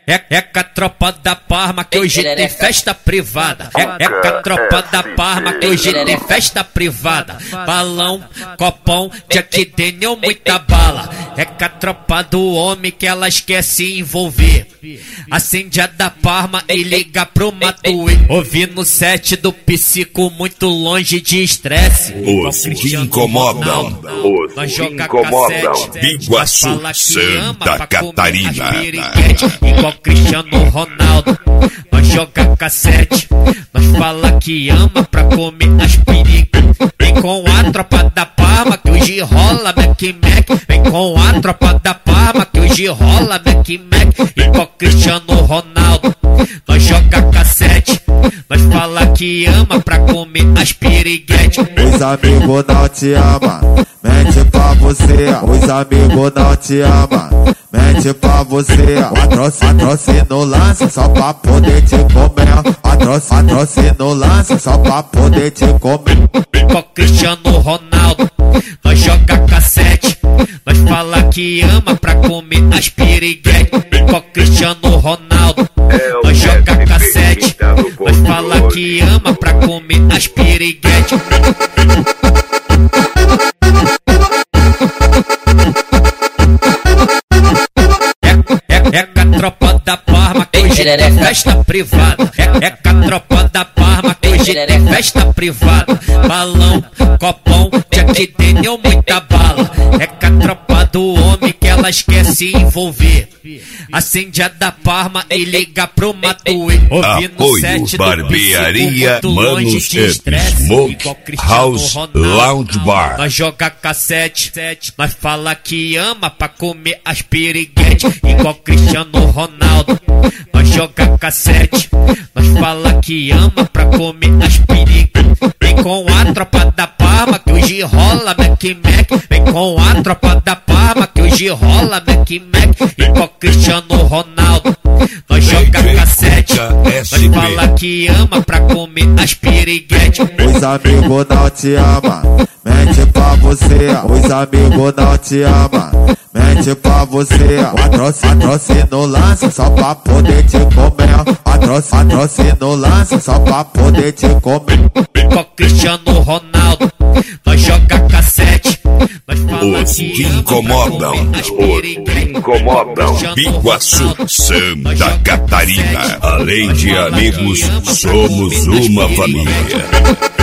É com a tropa da Parma que hoje tem festa privada. É com a tropa da Parma que hoje tem festa privada. Balão, copão, Jack Daniel, muita bala. É com a tropa do homem que elas quer se envolver. Acende a da Parma e liga pro Matuê. Ouvindo o set do psico muito longe de estresse. Os que incomodam. Os que incomodam. Biguaçu, Santa Catarina. Igual Cristiano Ronaldo. Nós joga cassete. Nós fala que ama pra comer as pericas. Vem com a tropa da Parma que hoje rola Mac. Vem com a tropa da Parma que hoje rola Mac. Igual Cristiano Ronaldo. Nós joga cassete. Nós fala que ama pra comer as piriguetes. Os amigos não te amam, mente pra você. Os amigos não te amam, mente pra você. Patrocínio lança só pra poder te comer. Patrocínio lança só pra poder te comer. Com Cristiano Ronaldo, nós joga cassete. Nós fala que ama pra comer as piriguetes. Com Cristiano Ronaldo, nós joga cassete. Nós fala que ama pra comer as piriguetes. É com a tropa da Parma que hoje tem festa privada. É com a tropa da Parma que hoje tem festa privada. Balão, copão, Jack Daniel, muita bala. É com a tropa do homem que elas quer se envolver. Acende a da Parma e liga pro Matuê. Apoio Barbearia Manos Smoke House Lounge Bar. Nós joga cassete. Nós fala que ama pra comer as piriguetes. Igual Cristiano Ronaldo. Nós joga cassete. Nós fala que ama pra comer as piriguetes. Vem com a tropa da Parma que hoje rola Mac. Vem com a tropa da Parma que hoje rola Mac. Igual Cristiano Ronaldo. Nós joga cassete. Nós fala que ama pra comer as piriguetes. Os amigos não te amam, mente pra você. Os amigos não te amam, mente pra você. Patrocínio lança só pra poder te comer. Patrocínio lança só pra poder te comer. Com Cristiano Ronaldo, nós joga cassete. Os que incomodam. Os que incomodam. Biguaçu, Santa Catarina. Além de amigos, somos uma família.